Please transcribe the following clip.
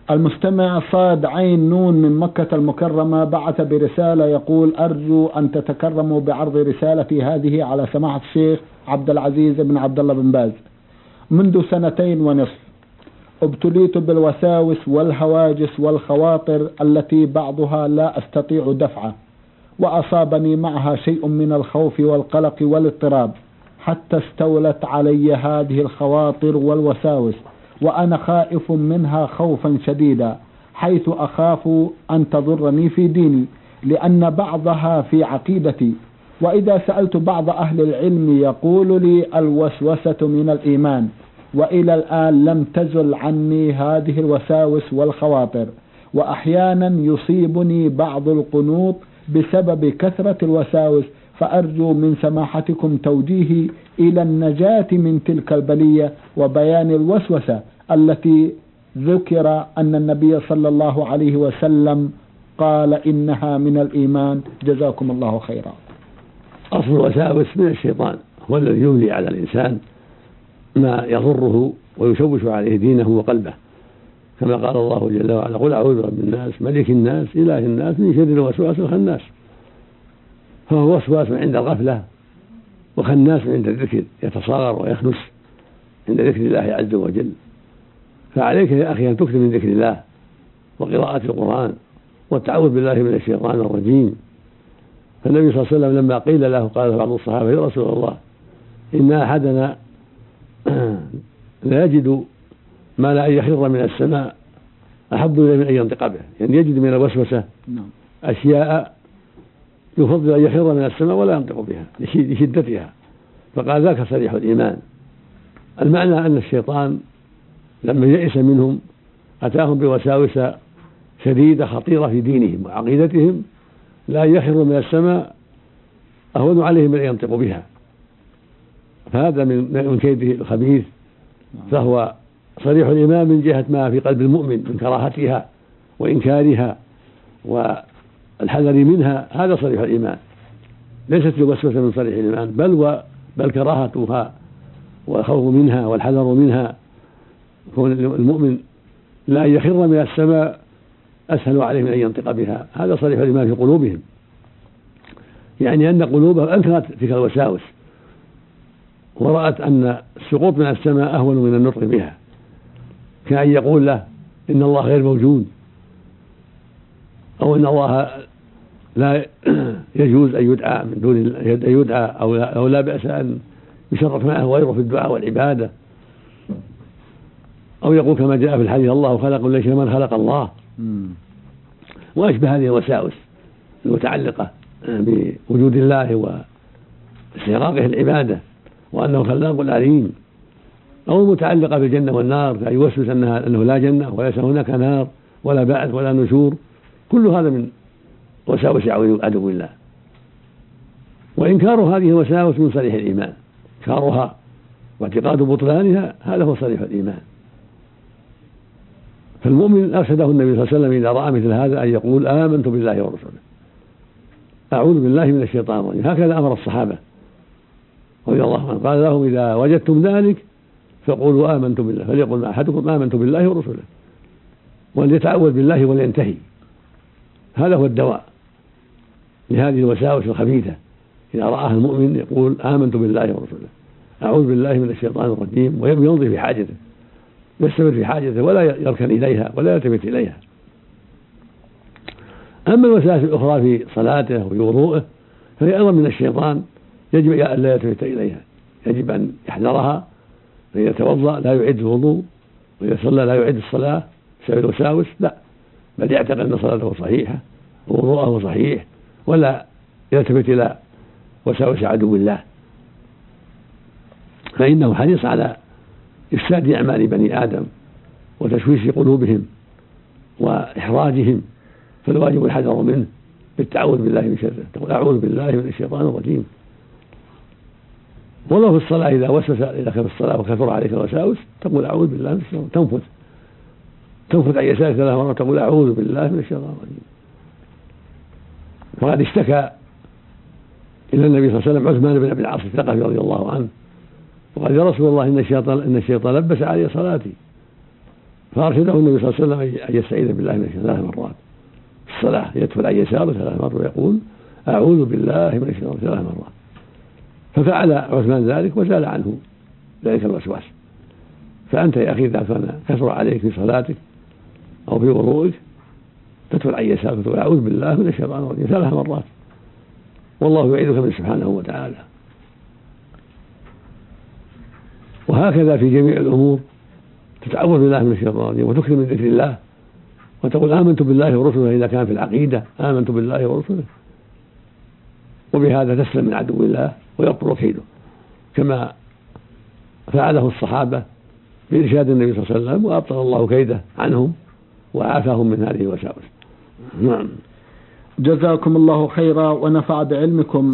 المستمع صاد عين نون من مكة المكرمة بعث برسالة يقول: أرجو أن تتكرموا بعرض رسالتي هذه على سماحة الشيخ عبد العزيز بن عبد الله بن باز. منذ 2.5 ابتليت بالوساوس والهواجس والخواطر التي بعضها لا أستطيع دفعه، وأصابني معها شيء من الخوف والقلق والاضطراب، حتى استولت علي هذه الخواطر والوساوس، وأنا خائف منها خوفا شديدا، حيث أخاف أن تضرني في ديني، لأن بعضها في عقيدتي. وإذا سألت بعض أهل العلم يقول لي الوسوسة من الإيمان، وإلى الآن لم تزل عني هذه الوساوس والخواطر، وأحيانا يصيبني بعض القنوط بسبب كثرة الوساوس، فأرجو من سماحتكم توجيهي إلى النجاة من تلك البلية وبيان الوسوسة التي ذكر أن النبي صلى الله عليه وسلم قال إنها من الإيمان. جزاكم الله خيرا. أصل الوساوس من الشيطان، هو الذي يملي على الإنسان ما يضره ويشوش عليه دينه وقلبه، كما قال الله جل وعلا: قل أعوذ برب الناس ملك الناس إله الناس من شر الوسواس الخناس. فهو وسواس عند الغفلة، وخناس عند الذكر، يتصاغر ويخنس عند ذكر الله عز وجل. فعليك يا أخي أن تكثر من ذكر الله وقراءة القرآن والتعوذ بالله من الشيطان الرجيم. فالنبي صلى الله عليه وسلم لما قيل له قال بعض الصحابة: يا رسول الله، إن أحدنا لا يجد ما لا يخر من السماء أحب إليه من أن ينطق به، يعني يجد من الوسوسة أشياء يفضل أن يخر من السماء ولا ينطق بها لشدتها، فقال: ذاك صريح الإيمان. المعنى أن الشيطان لما يئس منهم أتاهم بوساوس شديدة خطيرة في دينهم وعقيدتهم، لا يخر من السماء أهون عليهم من أن ينطقوا بها، فهذا من كيده الخبيث. فهو صريح الإيمان من جهة ما في قلب المؤمن من كراهتها وإنكارها والحذر منها، هذا صريح الإيمان. ليست الوسوسة من صريح الإيمان، بل كراهتها والخوف منها والحذر منها. كون المؤمن لا يخر من السماء أسهل عليه من أن ينطق بها، هذا صريح الإيمان في قلوبهم، يعني أن قلوبهم أنكرت تلك الوساوس ورأت أن السقوط من السماء أهون من النطق بها، كأن يقول له إن الله غير موجود، أو إن الله لا يجوز أن يدعى من دون أن يدعى، أو لا بأس أن يشرف معه غيره في الدعاء والعبادة، أو يقول كما جاء في الحديث: الله خلق ليس من خلق الله، وأشبه هذه الوساوس المتعلقة بوجود الله واستغراقه العبادة وأنه خلاق عليم، أو المتعلقة بالجنة والنار، فيوسوس أنه لا جنة وليس هناك نار ولا بعث ولا نشور. كل هذا من وساوس عدو الله. وإنكار هذه الوساوس من صريح الإيمان، إنكارها واعتقاد بطلانها هذا هو صريح الإيمان. فالمؤمن أرشده النبي صلى الله عليه وسلم إذا رأى مثل هذا أن يقول: آمنت بالله ورسوله، أعوذ بالله من الشيطان الرجيم. هكذا أمر الصحابة رضي الله عنهم، قال لهم: إذا وجدتم ذلك فقولوا آمنت بالله، فليقل أحدكم آمنت بالله ورسوله، وليتعوذ بالله ولينتهي. هذا هو الدواء لهذه الوساوس الخبيثة. إذا رآها المؤمن يقول: آمنت بالله ورسوله، أعوذ بالله من الشيطان الرجيم، ويمضي في حاجته، يستمر في حاجته ولا يركن إليها ولا يلتفت إليها. أما الوساوس الأخرى في صلاته وفي وضوءه فهي أيضا من الشيطان، يجب أن لا يلتفت إليها، يجب أن يحذرها. فإذا توضأ لا يعد الوضوء، وإذا صلى لا يعد الصلاة بسبب الوساوس، لا، بل يعتقد أن صلاته صحيحة ووضوءه صحيح، ولا يلتفت إلى وساوس عدو الله، فإنه حريص على إفساد أعمال بني آدم وتشويش قلوبهم وإحراجهم، فالواجب الحذر منه بالتعوذ بالله من شره. تقول: أعوذ بالله من الشيطان الرجيم. ولو في الصلاة إذا وسوس إليك في الصلاة وكثر عليك الوساوس تقول: أعوذ بالله من الشيطان، تنفث عن يسارك 3 مرات، تقول: أعوذ بالله من الشيطان الرجيم. وقد اشتكى إلى النبي صلى الله عليه وسلم عثمان بن أبي العاص الثقفي رضي الله عنه، وقال: يا رسول الله، إن الشيطان لبس علي صلاتي، فأرشده النبي صلى الله عليه وسلم أن يستعيذ بالله من الشيطان 3 مرات في الصلاة، يدفل عن يساره 3 مرات ويقول أعوذ بالله من الشيطان 3 مرات. ففعل عثمان ذلك وزال عنه ذلك الوسواس. فأنت يا أخي إذا كان كثر عليك في صلاتك أو في وضوئك تدفل عن يسارك وتقول أعوذ بالله من الشيطان الرجيم 3 مرات، والله يعيذك منه سبحانه وتعالى. وهكذا في جميع الأمور تتعوذ بالله من الشيطان الرجيم وتكثر من ذكر الله وتقول آمنت بالله ورسله إذا كان في العقيدة آمنت بالله ورسله، وبهذا تسلم من عدو الله ويبطل كيده كما فعله الصحابة بإرشاد النبي صلى الله عليه وسلم، وأبطل الله كيده عنهم وعافاهم من هذه الوساوس. نعم. جزاكم الله خيرا ونفع بعلمكم.